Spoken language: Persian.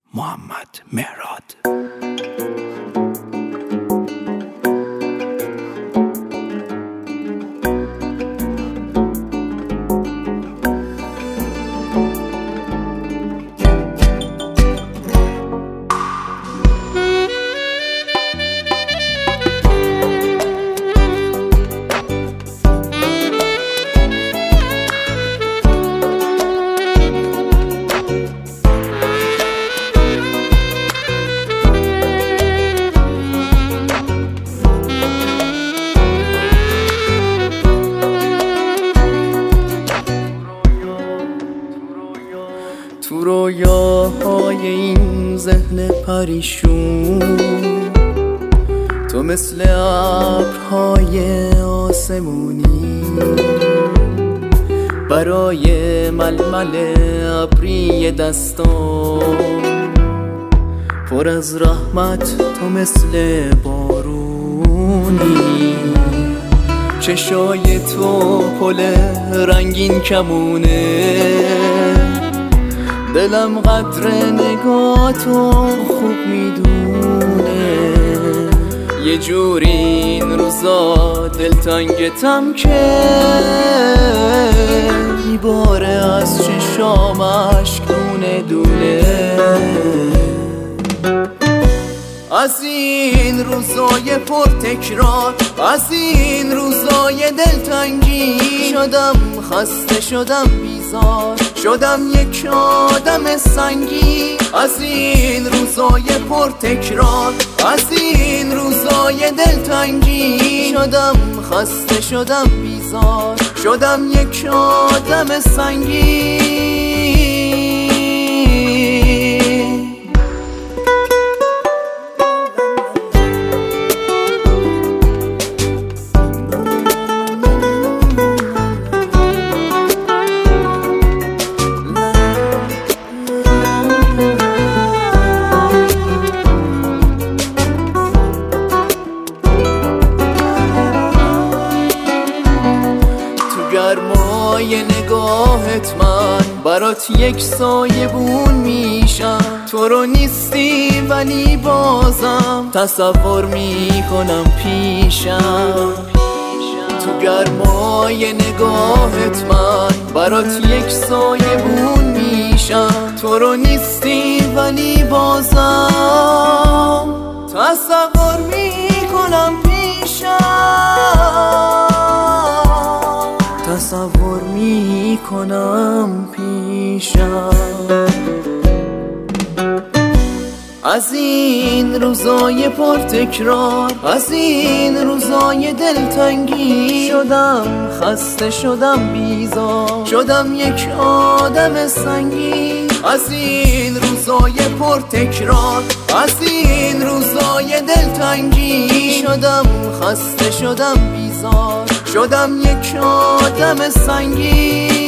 محمد مهراد. تو رویاهای این ذهن پریشون تو مثل ابرهای آسمونی برای ململ ابری دستان پر از رحمت تو مثل بارونی چشای تو پل رنگین کمونه دلم قدر نگاهتو خوب میدونه یه جوری این روزا دلتنگتم که میباره از چشام اشک دونه دونه از این روزای پر تکرار از این روزای دلتنگی شدم خسته شدم بیزار شدم یک آدم سنگی از این روزای پر تکرار از این روزای دلتنگی شدم خسته شدم بیزار شدم یک آدم سنگی گرمای نگاهت من برات یک سایبون میشم تو رو نیستی ولی بازم تصور میکنم پیشم تو گرمای نگاهت من برات یک سایبون میشم تو رو نیستی ولی بازم تصور میکنم پیشم تصور میکنم پیشم از این روزای پر تکرار از این روزای دلتنگی شدم خسته شدم بیزار شدم یک آدم سنگی از این روزای پر تکرار از این روزای دلتنگی شدم خسته شدم بیزار شدم یک آدم سنگی